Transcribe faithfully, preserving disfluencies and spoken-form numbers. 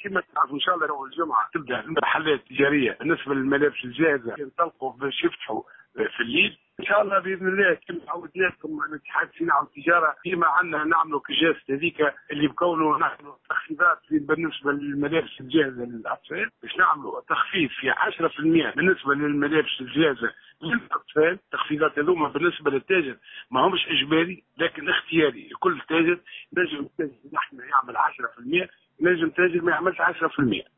كما تعرفوا ان شاء الله يوم الجمعه تبدا المحلات التجاريه بالنسبه للملابس الجاهزه ينطلقوا باش يفتحوا في الليل ان شاء الله باذن الله. كما عودناكم الاتحاد الصناعه والتجاره ديما عندنا نعملوا كجاز هذيك اللي بكونوا نعملوا تخفيضات بالنسبه للملابس الجاهزه للاطفال، باش نعملوا تخفيض في عشرة بالمئة بالنسبه للملابس الجاهزه للاطفال. التخفيضات هذوما بالنسبه للتاجر ما همش اجباري لكن اختياري، كل تاجر نجم تاجر نحن يعمل عشرة بالمئة، نجم تاجر ما يعملش عشرة بالمئة.